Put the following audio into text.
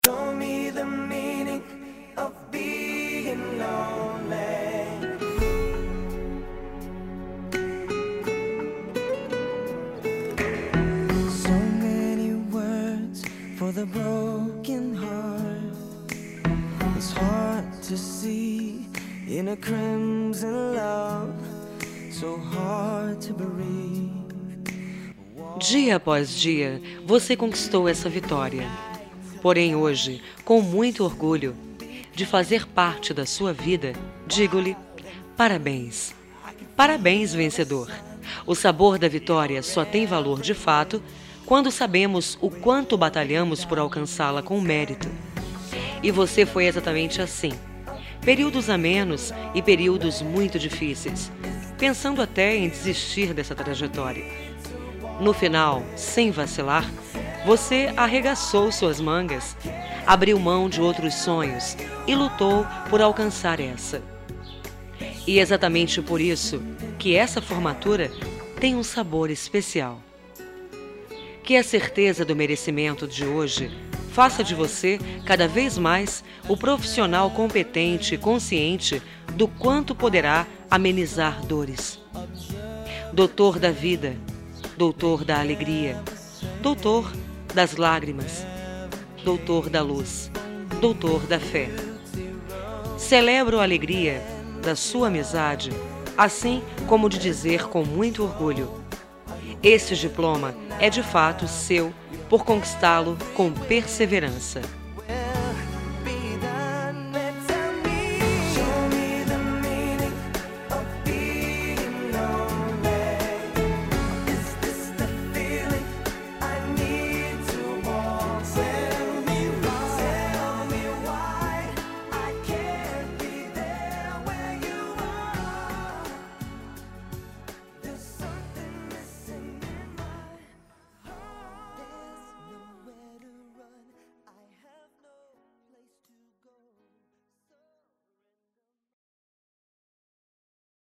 Show me the meaning of being lonely. So many words for the broken heart. It's hard to see in a crimson love, so hard to breathe. Dia após dia, você conquistou essa vitória. Porém, hoje, com muito orgulho de fazer parte da sua vida, digo-lhe: parabéns. Parabéns, vencedor. O sabor da vitória só tem valor de fato quando sabemos o quanto batalhamos por alcançá-la com mérito. E você foi exatamente assim. Períodos amenos e períodos muito difíceis, pensando até em desistir dessa trajetória. No final, sem vacilar, você arregaçou suas mangas, abriu mão de outros sonhos e lutou por alcançar essa. E é exatamente por isso que essa formatura tem um sabor especial. Que a certeza do merecimento de hoje faça de você, cada vez mais, o profissional competente e consciente do quanto poderá amenizar dores. Doutor da vida, doutor da alegria, doutor das lágrimas, doutor da luz, doutor da fé. Celebro a alegria da sua amizade, assim como de dizer com muito orgulho: este diploma é de fato seu por conquistá-lo com perseverança.